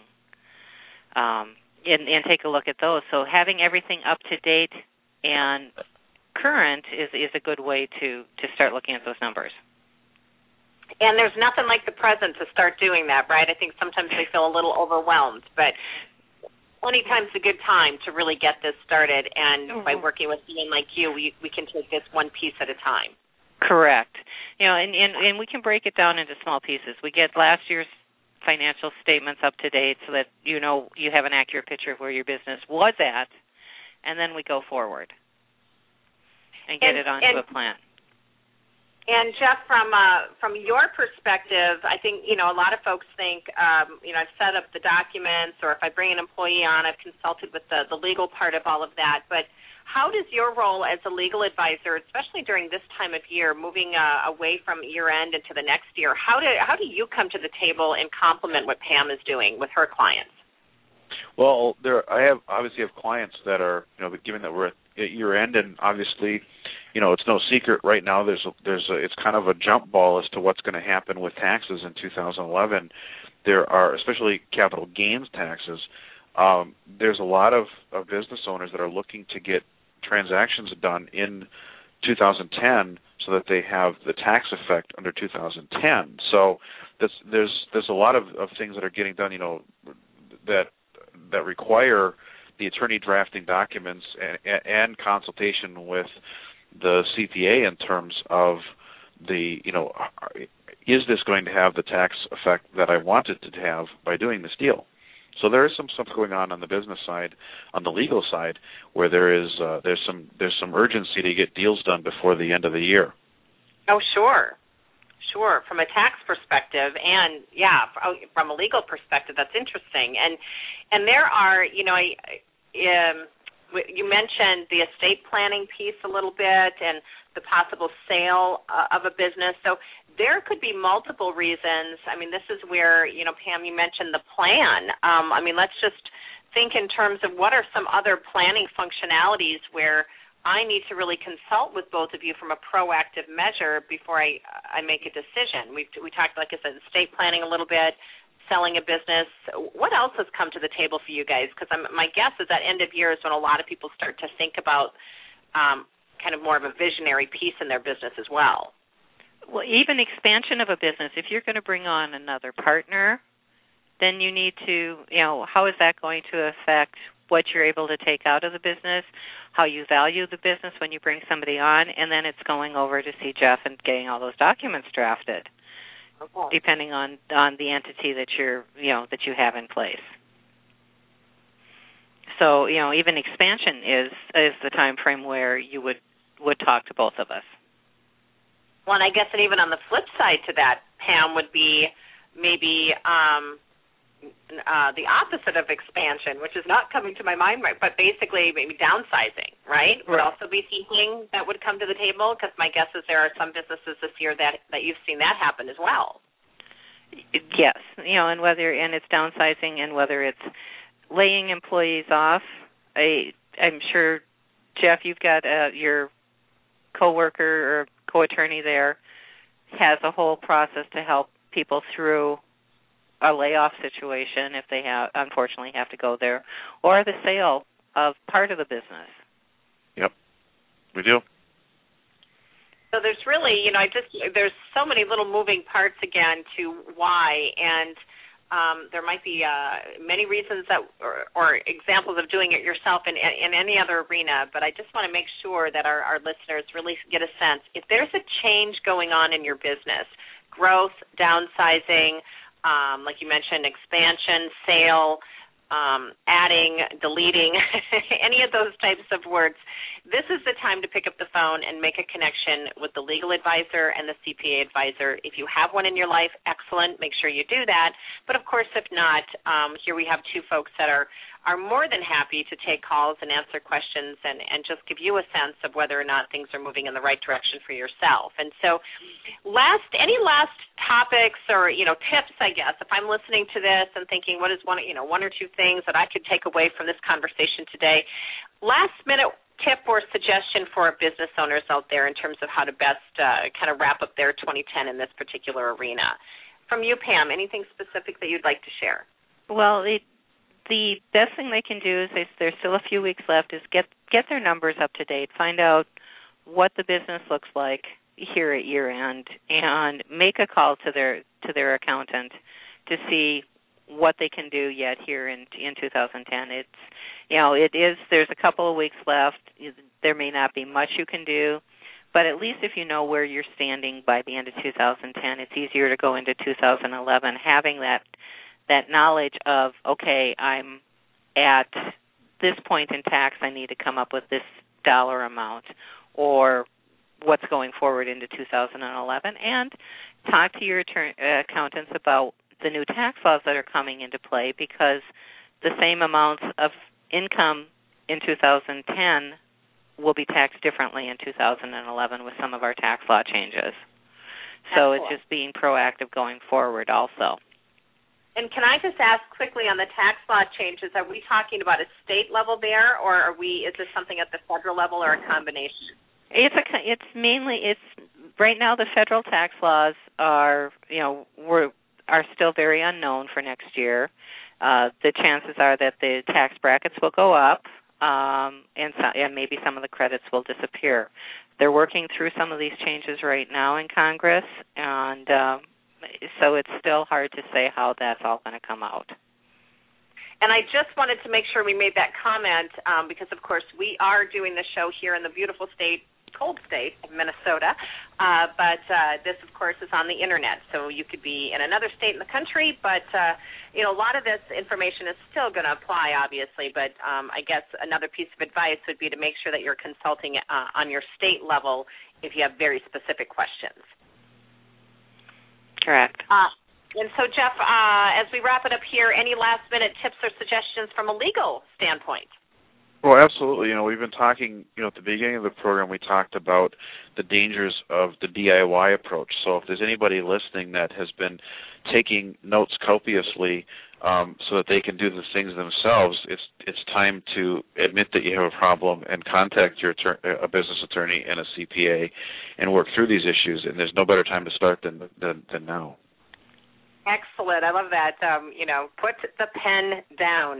And take a look at those. So having everything up to date and current is a good way to start looking at those numbers. And there's nothing like the present to start doing that, right? I think sometimes they feel a little overwhelmed, but anytime's a good time to really get this started, and by working with someone like you, we can take this one piece at a time. Correct. And we can break it down into small pieces. We get last year's financial statements up to date so that you have an accurate picture of where your business was at, and then we go forward and get it onto a plan. And Jeff, from your perspective, I think a lot of folks think I've set up the documents, or if I bring an employee on, I've consulted with the legal part of all of that. But how does your role as a legal advisor, especially during this time of year, moving away from year end into the next year, how do you come to the table and complement what Pam is doing with her clients? Well, I obviously have clients that are, given that we're at year end, and obviously, it's no secret right now. It's kind of a jump ball as to what's going to happen with taxes in 2011. There are, especially capital gains taxes. There's a lot of business owners that are looking to get transactions done in 2010 so that they have the tax effect under 2010. So there's a lot of things that are getting done, that require the attorney drafting documents and consultation with the CPA in terms of is this going to have the tax effect that I want it to have by doing this deal? So there is some stuff going on the business side, on the legal side, where there's some urgency to get deals done before the end of the year. Oh, sure. From a tax perspective, and from a legal perspective, that's interesting. And there are, you mentioned the estate planning piece a little bit, and the possible sale of a business. So there could be multiple reasons. I mean, this is where, Pam, you mentioned the plan. Let's just think in terms of what are some other planning functionalities where I need to really consult with both of you from a proactive measure before I make a decision. We talked, like I said, estate planning a little bit, selling a business. What else has come to the table for you guys? Because my guess is that end of year is when a lot of people start to think about kind of more of a visionary piece in their business as well. Well, even expansion of a business. If you're going to bring on another partner, then you need to, how is that going to affect what you're able to take out of the business, how you value the business when you bring somebody on, and then it's going over to see Jeff and getting all those documents drafted, depending on the entity that that you have in place. So, even expansion is the time frame where you would talk to both of us. Well, and I guess that even on the flip side to that, Pam, would be maybe the opposite of expansion, which is not coming to my mind, right? But basically maybe downsizing, right? Would also be something that would come to the table, because my guess is there are some businesses this year that you've seen that happen as well. Yes, and it's downsizing, and whether it's laying employees off. I'm sure, Jeff, you've got your coworker or co-attorney there has a whole process to help people through a layoff situation if they unfortunately have to go there, or the sale of part of the business. Yep, we do. So there's really, there's so many little moving parts again to why, and there might be many reasons that or examples of doing it yourself in any other arena, but I just want to make sure that our listeners really get a sense. If there's a change going on in your business, growth, downsizing, like you mentioned, expansion, sale, adding, deleting, any of those types of words, this is the time to pick up the phone and make a connection with the legal advisor and the CPA advisor. If you have one in your life, excellent. Make sure you do that. But, of course, if not, here we have two folks that are more than happy to take calls and answer questions and just give you a sense of whether or not things are moving in the right direction for yourself. And so any last topics or, tips, I guess, if I'm listening to this and thinking what is one or two things that I could take away from this conversation today, last minute tip or suggestion for our business owners out there in terms of how to best kind of wrap up their 2010 in this particular arena. From you, Pam, anything specific that you'd like to share? Well, the best thing they can do is there's still a few weeks left is get their numbers up to date, find out what the business looks like here at year end, and make a call to their accountant to see what they can do yet here in 2010. There's a couple of weeks left. There may not be much you can do, but at least if you know where you're standing by the end of 2010, it's easier to go into 2011 having that knowledge of, okay, I'm at this point in tax, I need to come up with this dollar amount, or what's going forward into 2011, and talk to your accountants about the new tax laws that are coming into play, because the same amounts of income in 2010 will be taxed differently in 2011 with some of our tax law changes. So It's just being proactive going forward also. And can I just ask quickly on the tax law changes, are we talking about a state level there, or is this something at the federal level or a combination? It's right now the federal tax laws are still very unknown for next year. The chances are that the tax brackets will go up, and maybe some of the credits will disappear. They're working through some of these changes right now in Congress, and so it's still hard to say how that's all going to come out. And I just wanted to make sure we made that comment because, of course, we are doing the show here in the beautiful cold state of Minnesota, but this, of course, is on the Internet. So you could be in another state in the country, but, a lot of this information is still going to apply, obviously, but I guess another piece of advice would be to make sure that you're consulting on your state level if you have very specific questions. Correct. And so, Jeff, as we wrap it up here, any last-minute tips or suggestions from a legal standpoint? Well, absolutely. We've been talking, at the beginning of the program, we talked about the dangers of the DIY approach. So if there's anybody listening that has been taking notes copiously so that they can do the things themselves, it's time to admit that you have a problem and contact a business attorney and a CPA and work through these issues. And there's no better time to start than now. Excellent. I love that. Put the pen down.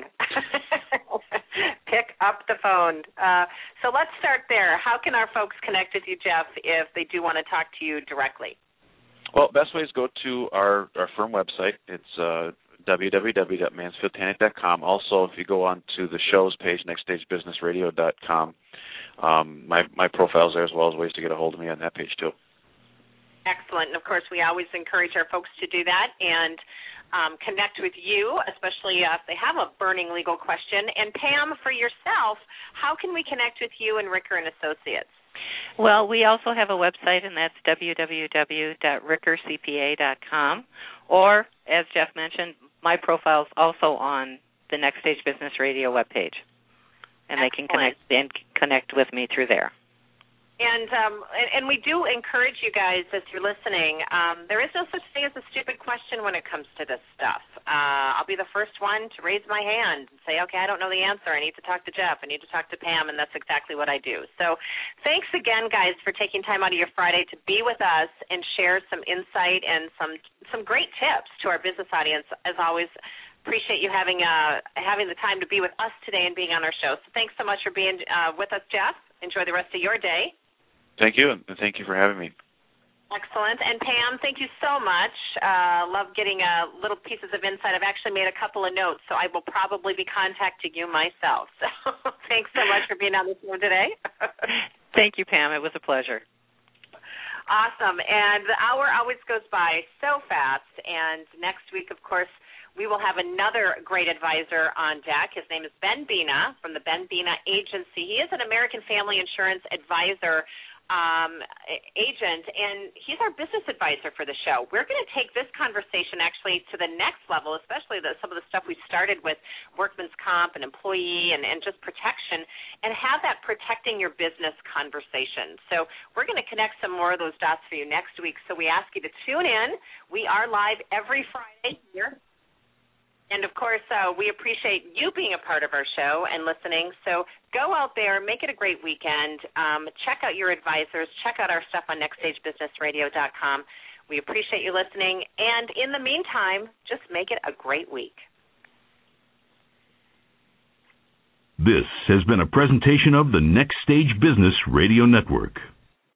Pick up the phone. So let's start there. How can our folks connect with you, Jeff, if they do want to talk to you directly? Well, best way is go to our firm website. It's www.mansfieldpanic.com. Also, if you go on to the show's page, nextstagebusinessradio.com, my profile's there as well as ways to get a hold of me on that page, too. Excellent. And, of course, we always encourage our folks to do that and connect with you, especially if they have a burning legal question. And, Pam, for yourself, how can we connect with you and Ricker & Associates? Well, we also have a website, and that's www.rickercpa.com. Or, as Jeff mentioned, my profile is also on the Next Stage Business Radio webpage. And Excellent. They can connect with me through there. And we do encourage you guys, as you're listening, there is no such thing as a stupid question when it comes to this stuff. I'll be the first one to raise my hand and say, okay, I don't know the answer. I need to talk to Jeff. I need to talk to Pam, and that's exactly what I do. So thanks again, guys, for taking time out of your Friday to be with us and share some insight and some great tips to our business audience. As always, appreciate you having the time to be with us today and being on our show. So thanks so much for being with us, Jeff. Enjoy the rest of your day. Thank you, and thank you for having me. Excellent. And, Pam, thank you so much. Love getting little pieces of insight. I've actually made a couple of notes, so I will probably be contacting you myself. So thanks so much for being on the show today. Thank you, Pam. It was a pleasure. Awesome. And the hour always goes by so fast. And next week, of course, we will have another great advisor on deck. His name is Ben Bina from the Ben Bina Agency. He is an American Family Insurance advisor agent, and he's our business advisor for the show. We're going to take this conversation actually to the next level, especially some of the stuff we started with workman's comp and employee and just protection, and have that protecting your business conversation. So we're going to connect some more of those dots for you next week, so we ask you to tune in. We are live every Friday here. And, of course, we appreciate you being a part of our show and listening. So go out there, make it a great weekend. Check out your advisors. Check out our stuff on nextstagebusinessradio.com. We appreciate you listening. And in the meantime, just make it a great week. This has been a presentation of the Next Stage Business Radio Network.